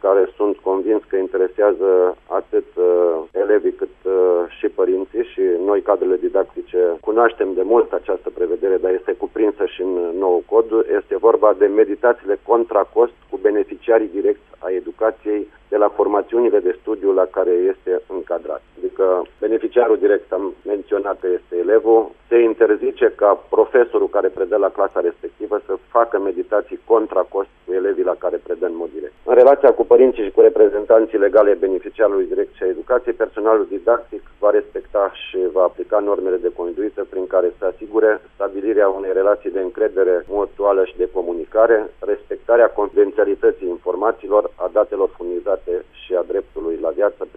care sunt convins că interesează atât elevii cât și părinții și noi, cadrele didactice, cunoaștem de mult această prevedere, dar este cuprinsă și în nou cod. Este vorba de meditațiile contra cost cu beneficiarii direcți a educației de la formațiunile de studiu la care este încadrat. Adică beneficiarul direct, am menționat că este elevul, se interzice ca profesorul care predă la clasa respectivă să facă meditații contra cost cu elevii la care predă în mod direct. În relația cu părinții și cu reprezentanții legale ai beneficiarului direct și a educației, personalul didactic va respecta și va aplica normele de conduită prin care să asigure stabilirea unei relații de încredere mutuală și de comunicare, respectarea confidențialității informațiilor, a datelor furnizate și a dreptului la viață